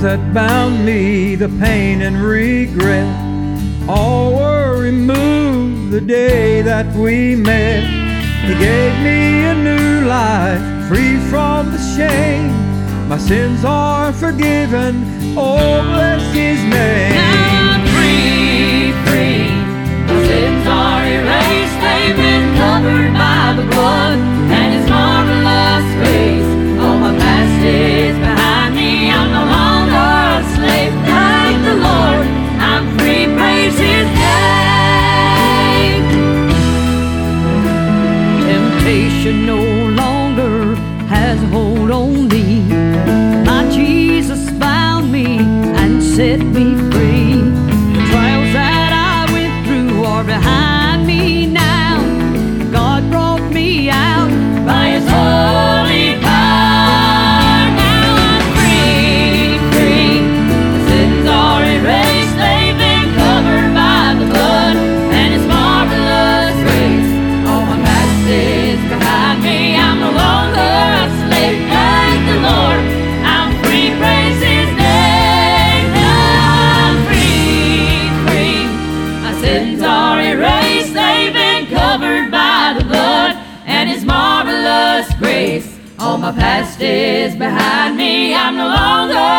that bound me, the pain and regret, all were removed the day that we met. He gave me a new life, free from the shame. My sins are forgiven, oh bless His name. Now I'm free, free. My sins are erased, they've been covered by the blood and His marvelous grace. All my past is behind me, I'm no longer a slave. Thank the Lord, I'm free, praise His name. Temptation no longer has a hold on me. My Jesus found me and set me free. The trials that I went through are behind me now. God brought me out by His holy power. Now I'm free, free. The sins are erased, they've been covered by the blood and His marvelous grace. All my past is behind me, I'm no longer a slave. Thank the Lord, I'm free, praise His name. Now I'm free, free. My sins are erased, they've been covered by the blood and His marvelous grace. All my past is behind me, I'm no longer